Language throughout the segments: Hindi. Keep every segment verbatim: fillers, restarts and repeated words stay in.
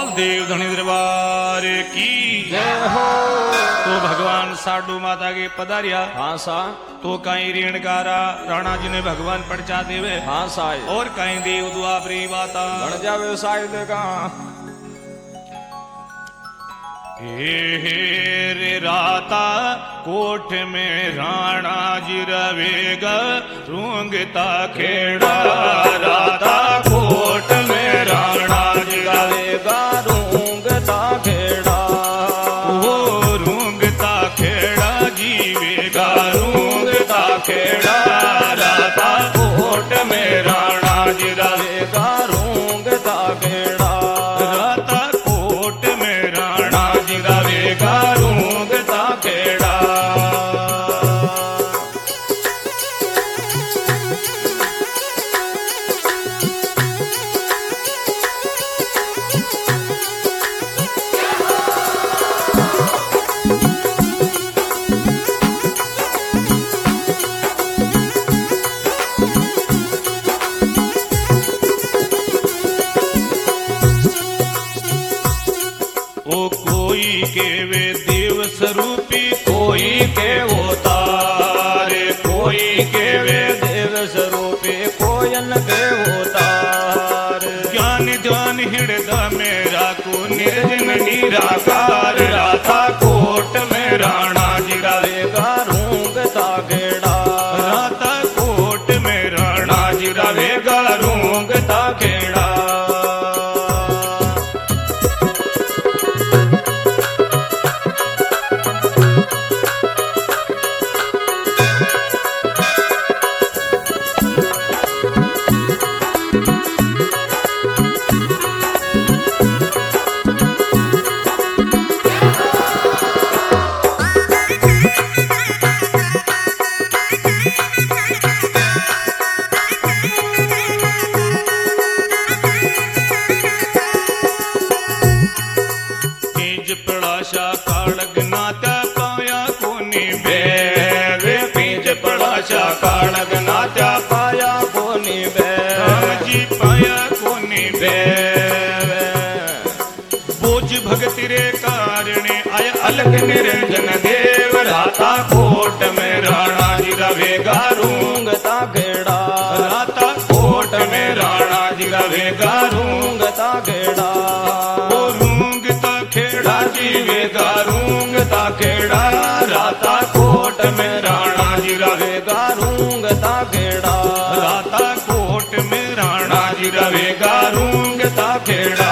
बोल देव धनी दरबार की जय हो। तो भगवान साडू माता के पधारिया। हाँ सा। तो कहीं रेणकारा राणा जी ने भगवान परचा देवे। हाँ साई। और कहीं देव द्वापरी बाता बन जा व्यवसाय देगा। हे हे रे राता कोठ में राणा जी रवेगा रूंगता खेड़ा। राता कोठ में राणा जी रवेगा रूंगता खेड़ा। वो रूंगता खेड़ा जीवेगा रूंगता खेड़ा। राता कोठ में राणा जी रवेगा रूंगता खेड़ा। राता कोट में राणा जी रवेगा रूंगता खेड़ा। ओ कोई के वे देव स्वरूपी कोई के वो तारे। कोई के वे देव स्वरूपे कोयन के होतार। ज्ञान ध्यान हृदय मेरा को निर्जन निराकार। राधा कोट में राणा जी रवेगा रूंगता खेड़ा। राधा कोट में राणा जी रवेगा रूंगता खेड़ा। पड़ाशा काड़ग नाता पाया कोनी बे। पीज पड़ाशा काड़ग नाता पाया कोनी बे। जी पाया कोनी बे। बोझ भगत रे कारणे आय अलग निरंजन देव। राता कोट में राणा जी रवेगा रूंगता खेड़ा। राता कोट में राणा जी रवेगा रूंगता खेड़ा। खेड़ा जीवेगा रूंगता खेड़ा। राता कोट में राणा जी रवेगा रूंगता खेड़ा। राता कोट में राणा जी रवेगा रूंगता खेड़ा।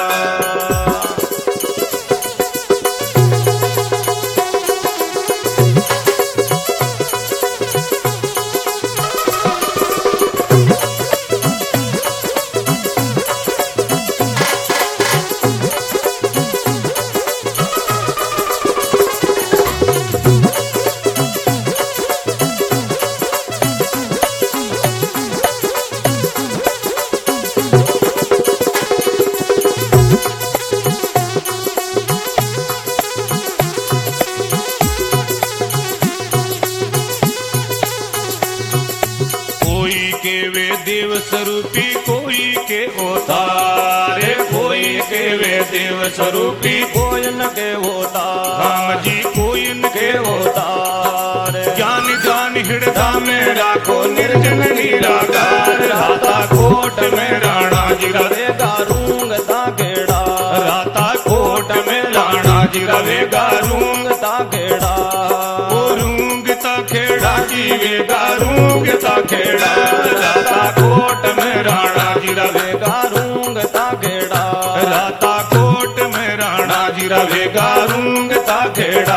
के वे देव स्वरूपी कोई के अवतारे। कोई के वे देव स्वरूपी कोयन के होतार। राम जी कोयन के होतार। ज्ञान ज्ञान हृदय में राखो निर्जन निराकार। राता कोट में राणा जी रवेगा रूंगता खेड़ा। राता कोट में राणा जी रवेगा रूंगता खेड़ा। रूंगता खेड़ा जीवेगा रूंगता खेड़ा। राता कोट में राणा जी रवेगा रूंगता खेड़ा। राता कोट में राणा जी रवेगा रूंगता खेड़ा।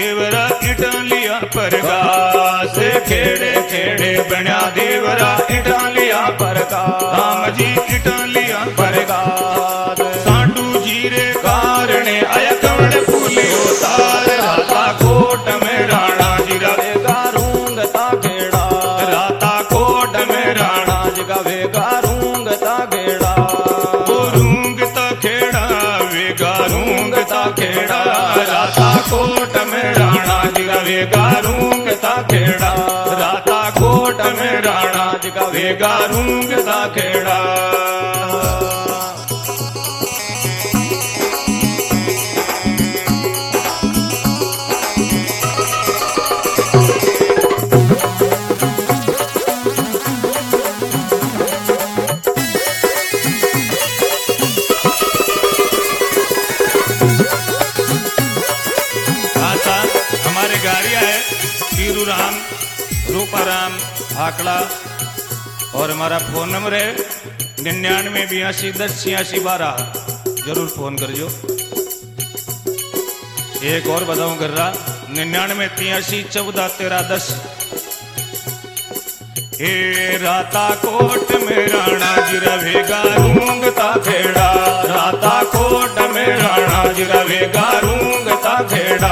देवरा इटालिया परगास खेड़े खेड़े बण्या देवरा इटालिया परगास राम जी इटालिया परगास सांडू जीरे कारणे आया कवण फूलियो तार राता कोट में राणा जी रवे गारूंग ता खेड़ा राता कोट में राणा जी गवे गारूंग ता खेड़ा रूंग ता खेड़ा वे गारूंग ता खेड़ा राता कोट में राणा जी गवे गारूंग ता खेड़ा राता कोट में राणा जी गवे गारूंग ता खेड़ा राम रूपाराम भाकड़ा और हमारा फोन नंबर है निन्यानवे बयासी दस छियासी बारह जरूर फोन करजो। एक और बताऊं कर रहा निन्यानवे तियासी चौदह तेरह दस। हे राता कोट में राणा जी रवेगा रूंगता खेड़ा राता कोट में राणा जी रवेगा रूंगता खेड़ा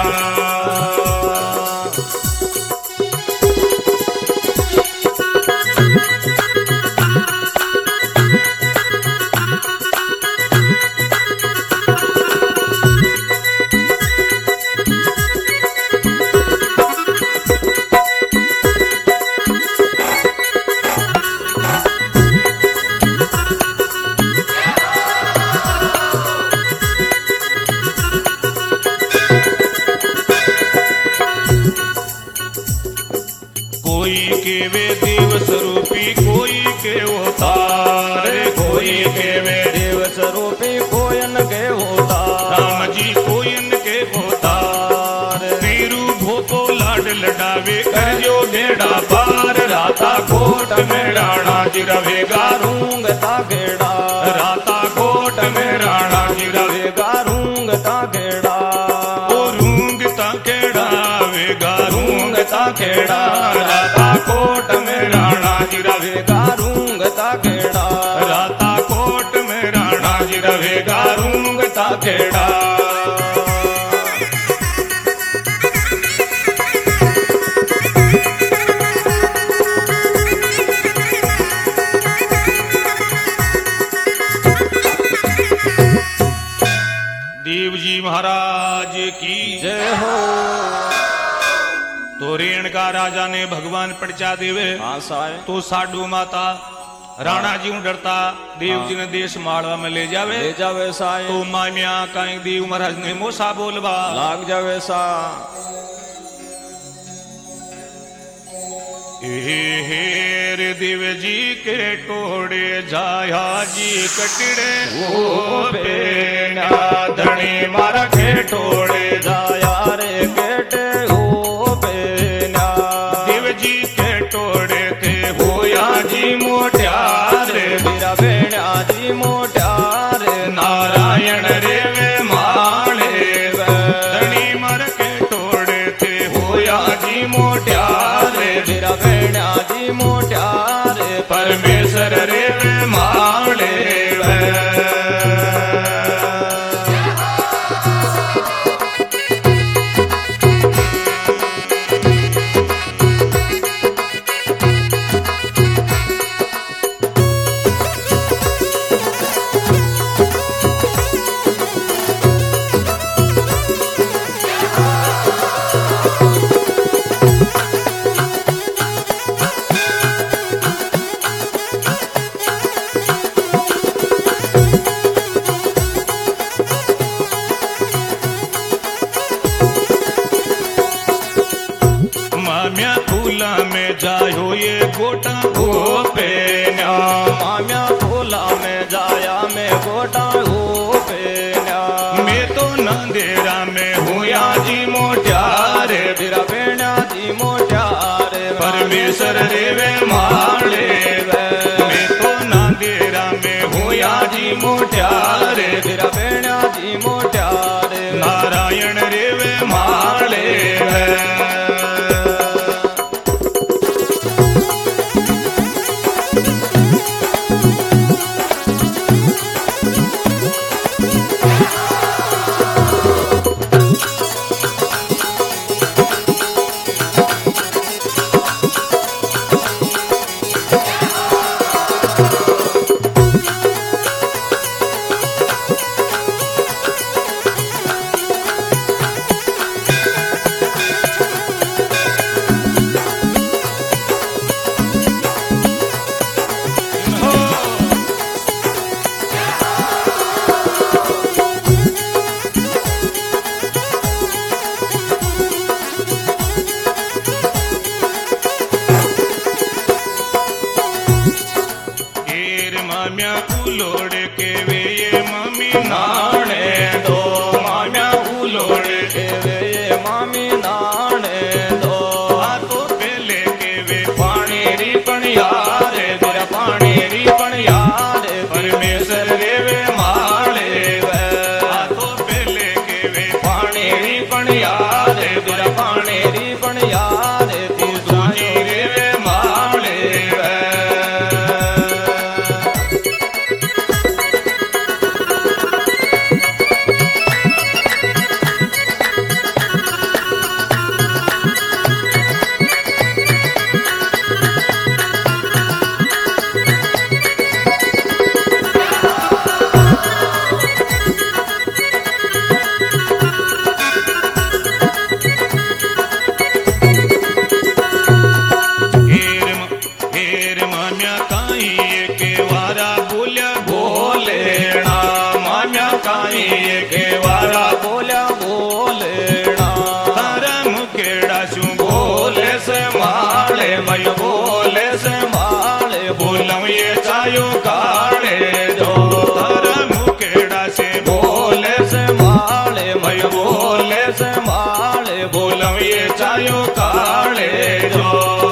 राता कोट में राणा जी रवेगा रूंगता खेड़ा राता कोट में राणा जी रवेगा रूंगता खेड़ा ओ रूंगता खेड़ा वेगा रूंगता खेड़ा राता कोट में राणा जी रवेगा रूंगता खेड़ा राता कोट में राणा जी रवेगा रूंगता खेड़ा महाराज की जय हो। तो रेणुका राजा ने भगवान पड़चा देवे तो साडू माता राणा जी डरता देव जी ने देश मालवा में ले जावे ले जावे साए तो मामिया कहीं देव महाराज ने मोसा बोलवा लाग जावे सा हेर देव जी के टोड़े जाया जी कटड़े वो बेना धनी मारा के टोड़े जाया रे केटे हो बेना देव जी के टोड़े थे होया जी मोट्यार मेरा बेना जी मोट्यार नारायण रे वे माले धनी मार के टोड़े थे होया जी मोट्यार मेरा बेना जी मोट्यार परमेश्वर रे वे माले जायो ये गोटा हो पेन्या माम्या फूला में जाया मैं गोटा हो पेन्या मैं तो नंदेरा में हुआ जी मोट्यारे बिरा बेना जी मोट्यारे परमेश्वर रे वे माले मैं तो नंदेरा में हुआ जी मोट्यारे बिरा बेना जी मोट्यारे नारायण रे वे माले माम्या उलोड़ के वे ये मामी नाने दो माम्या उलोड़ के वे ये मामी नाने दो आ तो पहले के वे पानी री पण याद तेरा पानी री पण याद परमेश्वर रे वे माले वे आ तो पहले के वे पानी री पण याद तेरा पानी री पण याद ती दूजी रे वे माले वे हेर म- हेर माम्या काई के वारा बोल्या बोलेना माम्या काई के वारा बोल्या बोलेना तारा मुखेड़ा शू बोले से माले मय बोले से माले बोलम ये चायो काले जो तारा मुखेड़ा से बोले से माले मय बोले से माले बोलम ये चायो काले जो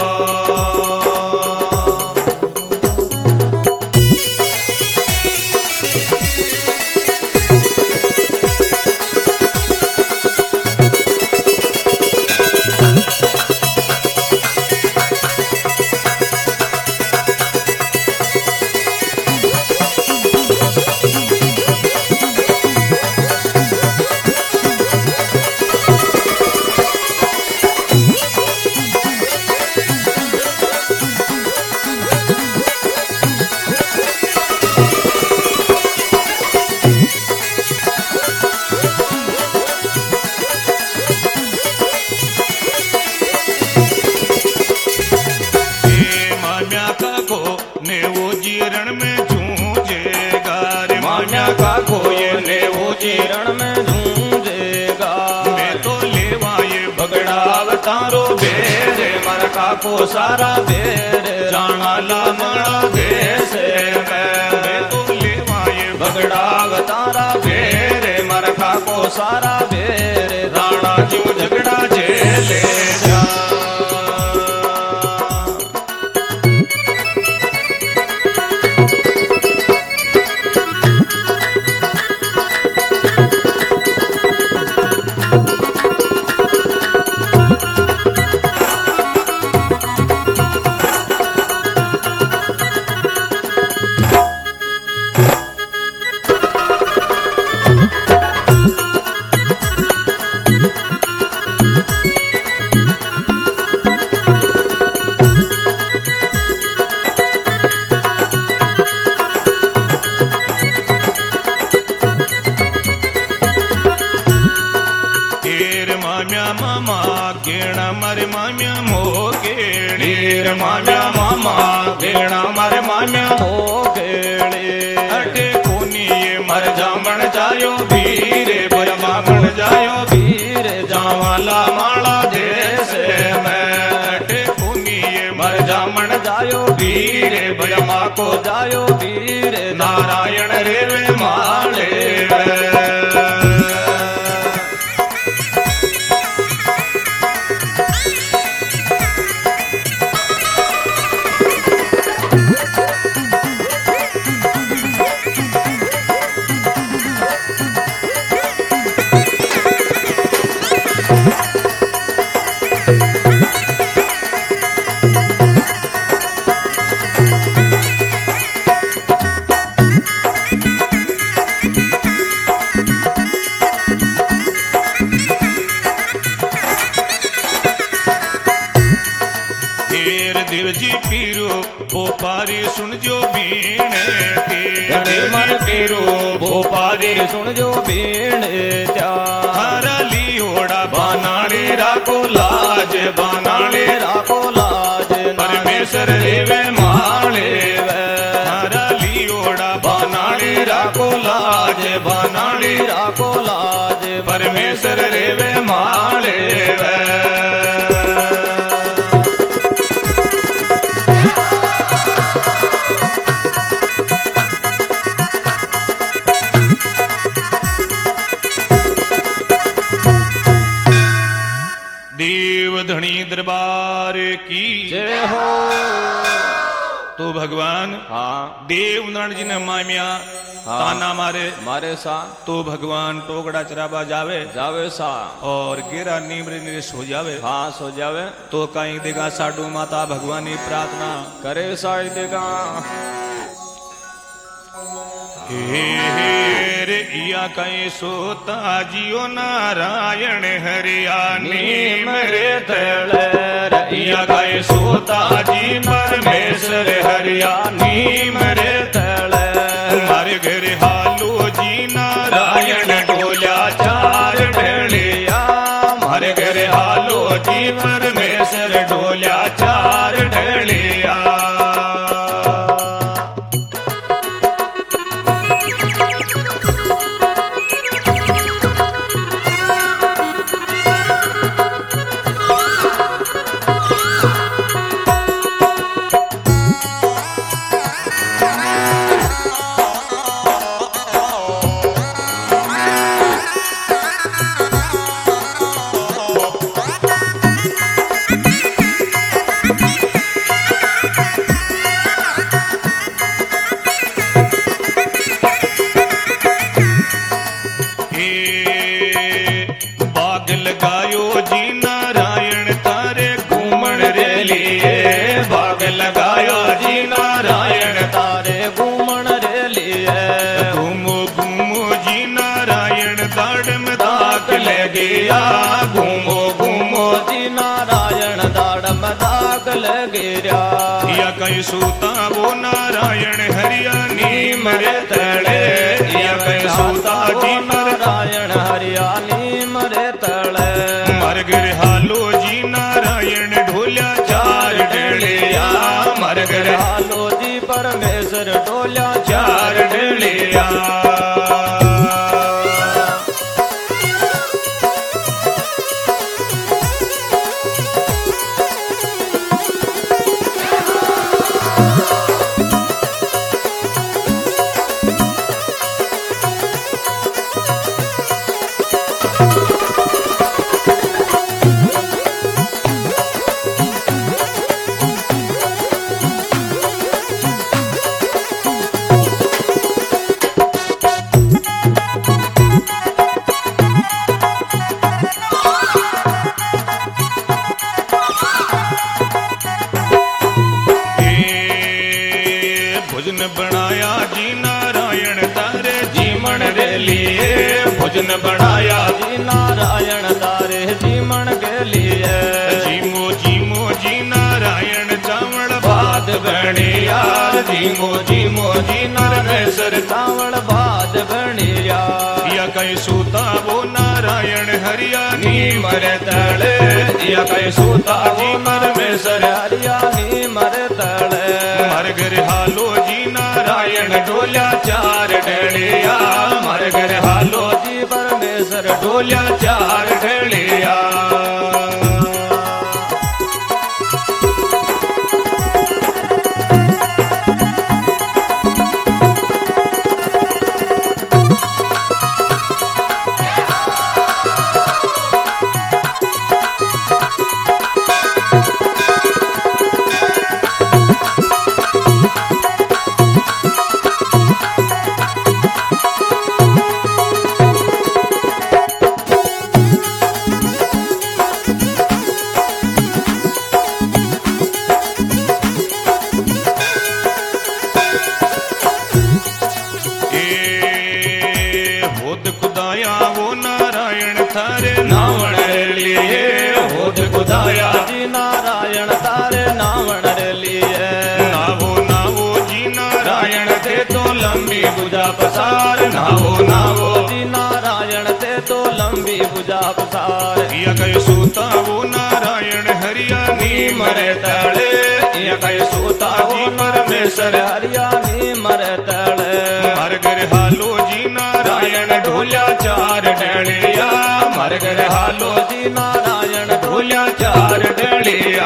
ए माम्या का को ने वो जीरण में जूझेगा रे माम्या का को ये ने वो जीरण में झूंझेगा मैं तो लेवा ये बगड़ा तारो बेरे मर का को सारा बेरे जाना ला माड़ा देश मैं मैं तो लेवा ये बगड़ा तारा बेरे मर का को सारा बेरे राणा जीव झगड़ा जेले जा हेर माम्या मामा गेणा मारे माम्या मो गेणी हेर माम्या मामा गेणा मारे माम्या हो गेले अटे कोनी ये मर जामण जायो वीरे बर मामण जायो वीरे जावाला माला जैसे मैं अटे कोनी ये मर जामण जायो वीरे बर माँ को जायो वीरे नारायण रे वे माले वे। देवजी पीरो भोपारी सुन जो बीणे गणे मन पीरो भोपारी सुन जो बीणे हरा लियोड़ा बानाड़ी राको लाज बानाड़ी राको लाज परमेश्वर रेवे माले हरा लियोड़ा बानाड़ी राको लाज बानाड़ी राको लाज परमेश्वर रेवे माले दरबार की जय हो। तो भगवान हाँ देव नारायण जी ने मामिया हाँ। ताना मारे मारे सा तो भगवान टोकड़ा चराबा जावे जावे सा और गेरा नीमरे निरेश हो जावे। हाँ सो जावे तो कहीं देगा साडू माता भगवान की प्रार्थना करे साई देगा। हे हे रे इया कहीं सोता जियो नारायण हरिया नीम रे तले इया कहीं सोता जी परमेश्वर हरिया नीम रे तले हमारे घर हालो जी नारायण डोल्या चार ढेलिया हमारे घर हालो जी परमेश्वर डोल्या चार ढेलिया। घूमो घूमो जी नारायण दाड़ में दाग लगे या कहीं सूता वो नारायण हरिया नीम रे तले या कहीं सूता जी नारायण हरिया नीम रे तले मरगर हालो जी नारायण ढोल्या चार ढेलिया मरगर हालो जी परमेश्वर ढोल्या चार ढेलिया। बनाया जी नारायण तारे जीवन रे लिए भोजन बनाया जी नारायण तारे जीवन के लिए जीमो जीमो जी नारायण चावल भात बनिया जीमो जीमो जी नारायण चावल भात बनिया या कहीं सूता वो नारायण हरिया नीम रे तले या कहीं सूता जी परमेश्वर हरिया नीम रे तले मरगर हालो जी नारायण ढोल्या चार ढेलिया मरगर हालो जी परमेश्वर ढोल्या चार ढेलिया। खुदाया जी नारायण तारे नावण रे लिए नावो नावो जी नारायण ते तो लंबी बुझा पसार नावो नावो जी नारायण ते तो लंबी बुझा पसार या कई सूता वो नारायण हरिया नीम रे तले या कई सूता जी परमेश्वर हरिया नीम रे तले मरगर हालो जी नारायण ढोल्या चार ढेलिया मरगर हालो जी नारायण ढोल्या चार ढेलिया।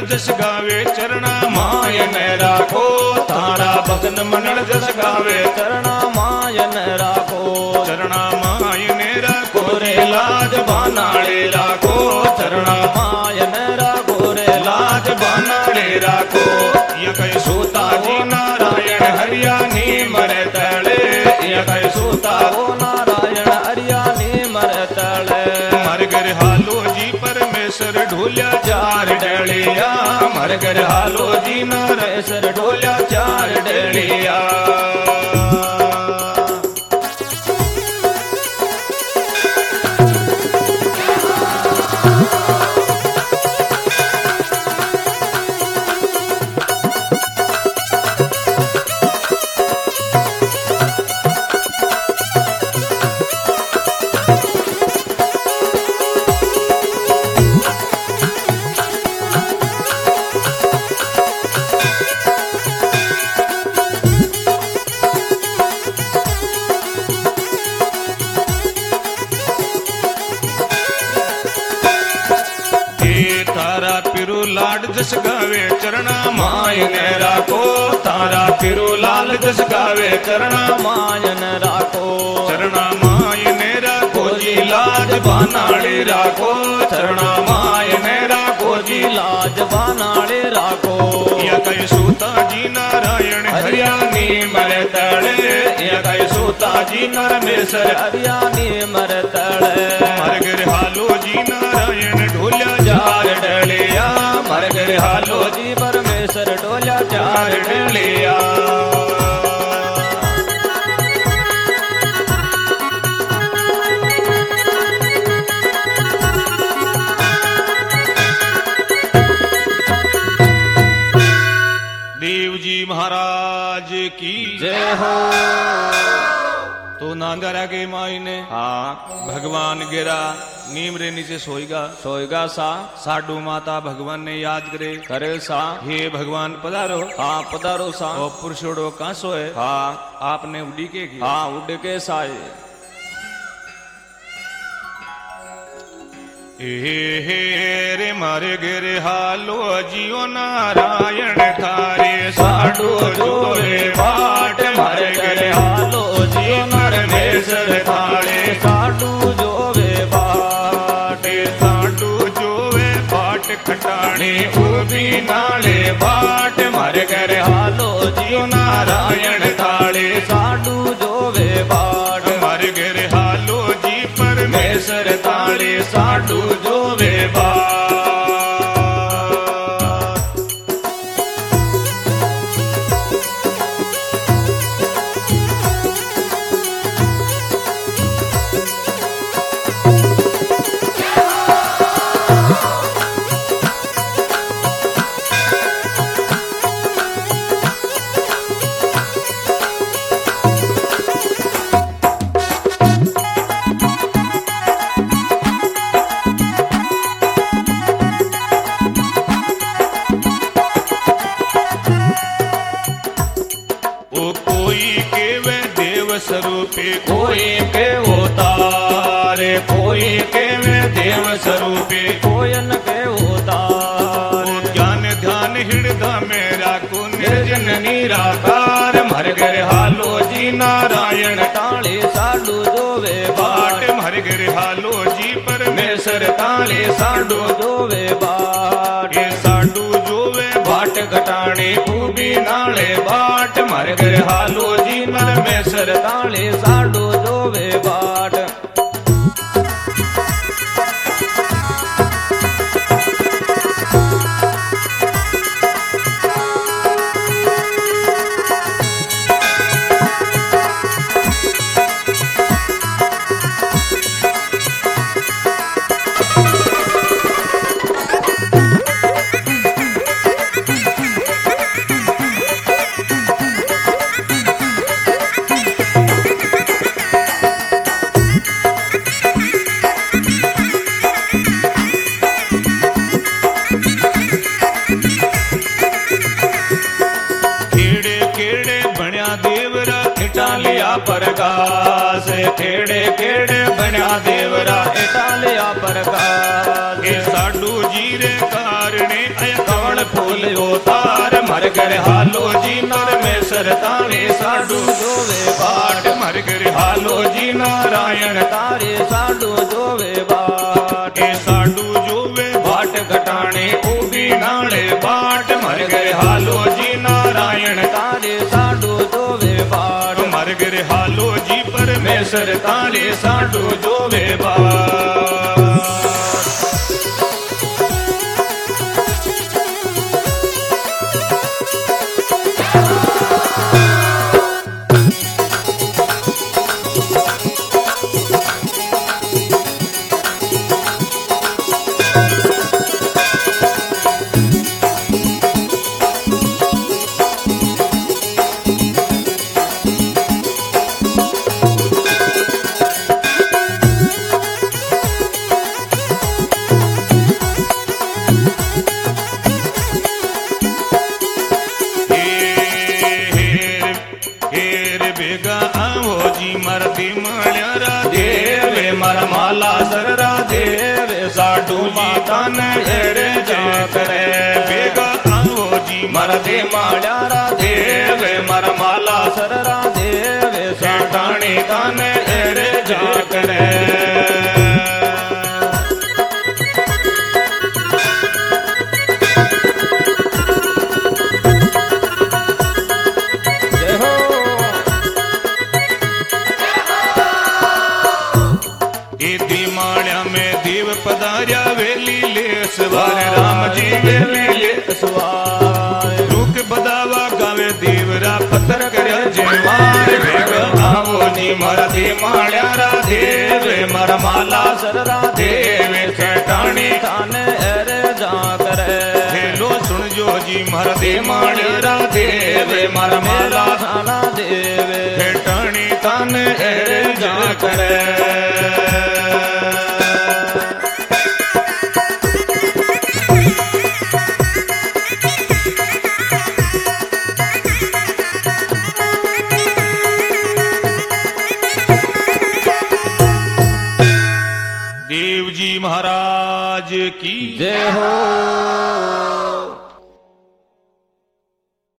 जस गावे चरणा मायन राखो तारा भजन मनल जस गावे चरणा मायन राखो चरणा मायन राखो रे लाज बानाळे राखो चरणा मायन राखो रे लाज बानाळे राखो यकै सूता जी नारायण हरिया नीमर तळे यकै सूता हो नारायण हरिया नीमर तळे मरगर हालो जी परमेश्वर ढोल्या चार डलिया मरगर हालो जी नरेश्वर ढोल्या चार डलिया लाड जस गावे चरणा मायन राखो तारा फिरू लाल जस गावे चरणा मायन राखो चरणा मायन राखो जी लाज बानाळे राखो चरणा मायन राखो जी लाज बानाळे राखो यकै सूता जी नारायण हरिया नीमर तळे यकै सूता जी नरमेश्वर हरिया नीमर तळे मरगर हालो जी नारायण ढोल्या चार डलिया मरगर हालो जी परमेश्वर ढोल्या चार डलिया देव जी महाराज की जय हो तो नांदरा के मायने हाँ भगवान गिरा नीम रे नीचे सोएगा सोएगा सा साडू माता भगवान ने याद करे करे सा हे भगवान पधारो हाँ पधारो सा और पुरुषोड़ो कहाँ सोए हाँ आपने उड़ी के की हाँ उड़ के साए हे हे रे मारे गिरे हालो जियो नारायण थारे साडू जोरे बाट मारे गिरे हालो जियो नरमेश्वर थारे साडू जोवे बाट साडू जोवे बाट खटाणे उबी नाले बाट मारे गिरे हालो जियो नारायण थारे साडू जोवे बाट मारे गिरे हालो जी परमेश्वर ताले साडू जोवे बाट स्वरूपे कोई के उतारे कोई के वे देव स्वरूपे कोयन के उतारे ज्ञान ध्यान हृदय मेरा को निर्जन निराकार मर गए हालो जी नारायण ताले साडू जोवे बाट मर गए हालो जी परमेश्वर ताले साडू जोवे बाट साडू जोवे बाट घटाने उबी नाले बाट मर गए हालो जी परमेश्वर ताले साडू जोवे बाट प्रकाश खेड़े खेड़े बना देवरा इटालिया प्रकाश साडू जी रे कारणे कौन घर हालो जी परमेश्वर तारे साडू जोवे बाट मर घर हालो जी नारायण तारे साडू जोवे बाट ए साडू जोवे बाट घटाने उभी नाले बाट मर घर हालो जी नारायण तारे साडू जोवे बाट मर गिर हालो जी परमेश्वर तारे साडू जोवे बाट मरती माल्या राधे देवे मर माला सररा देवे साडू माता ने हेरे जा करे बेगा आओ जी मरते माल्या राधे वे मर माला सररा देवे साठाणी ताने हेरे जा करे पधारिया वेली ले सवार राम जी वेली ले सवार रुक बदावा गावे देवरा पत्थर करे जयमार वेग आवो नी मरती माल्या राधे वे मर माला सररा देवे सेठाणी थाने अरे जा करे हेलो सुन जो जी मरती माल्या राधे वे मर माला थाना देवे सेठाणी थाने अरे जा करे देव जी महाराज की जय हो।